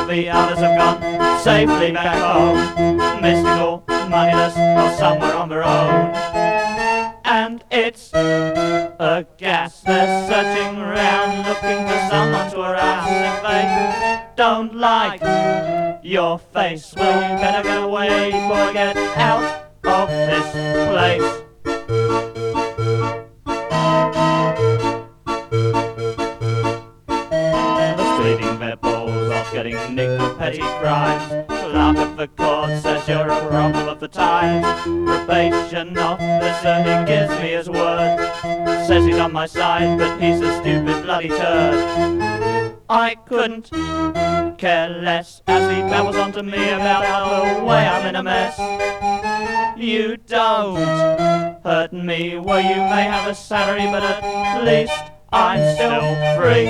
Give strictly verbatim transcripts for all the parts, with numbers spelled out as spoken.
the others have gone safely back home, mystical, moneyless, or somewhere on their own. And it's a gas, they're searching around, looking for someone to harass. If they don't like your face, well, you better get away, boy, get out of this place. Bleeding their balls off, getting nicked for petty crimes. Clerk of the court says you're a problem of the times. Probation officer, he gives me his word, says he's on my side, but he's a stupid bloody turd. I couldn't care less as he babbles on to me about the way I'm in a mess. You don't hurt me, well you may have a salary, but at least I'm still free.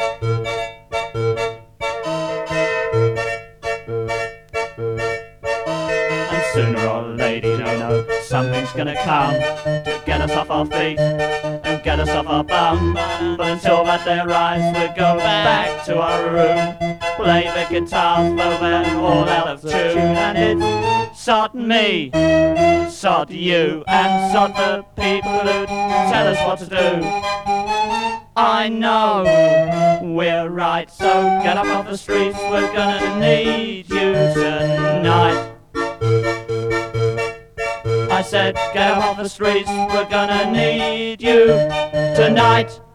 Sooner or later, you know, something's gonna come to get us off our feet and get us off our bum. But until that day arrives, we'll go back to our room, play the guitars, though they're all out of tune. And it's sod me, sod you, and sod the people who tell us what to do. I know we're right, so get up off the streets, we're gonna need you tonight. I said, get off the streets, we're gonna need you tonight.